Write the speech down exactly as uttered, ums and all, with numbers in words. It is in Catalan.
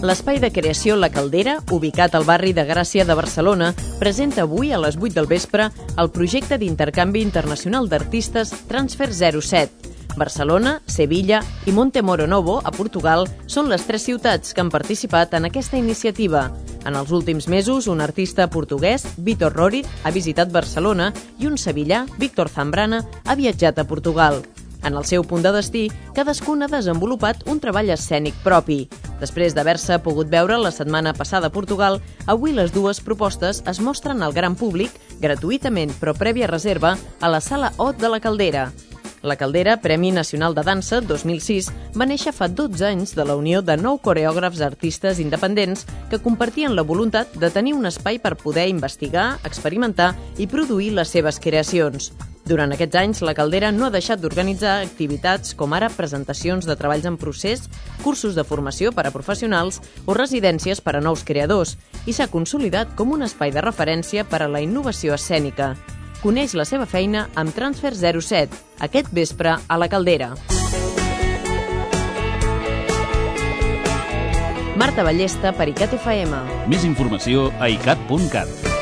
L'espai de creació La Caldera, ubicat al barri de Gràcia de Barcelona, presenta avui a les vuit del vespre el projecte d'intercanvi internacional d'artistes Transfer zero set. Barcelona, Sevilla i Montemoro Novo, a Portugal, són les tres ciutats que han participat en aquesta iniciativa. En els últims mesos, un artista portuguès, Vitor Rorit, ha visitat Barcelona i un sevillà, Víctor Zambrana, ha viatjat a Portugal. En el seu punt de destí, cadascun ha desenvolupat un treball escènic propi. Després d'haver-se pogut veure la setmana passada a Portugal, avui les dues propostes es mostren al gran públic, gratuïtament però prèvia reserva, a la Sala O de la Caldera. La Caldera, Premi Nacional de Dansa dos mil sis, va néixer fa dotze anys de la unió de nou coreògrafs artistes independents que compartien la voluntat de tenir un espai per poder investigar, experimentar i produir les seves creacions. Durant aquests anys, la Caldera no ha deixat d'organitzar activitats com ara presentacions de treballs en procés, cursos de formació per a professionals o residències per a nous creadors i s'ha consolidat com un espai de referència per a la innovació escènica. Coneix la seva feina amb Transfer zero set, aquest vespre a la Caldera. Marta Ballesta per ICAT F M. Més informació a icat punt cat.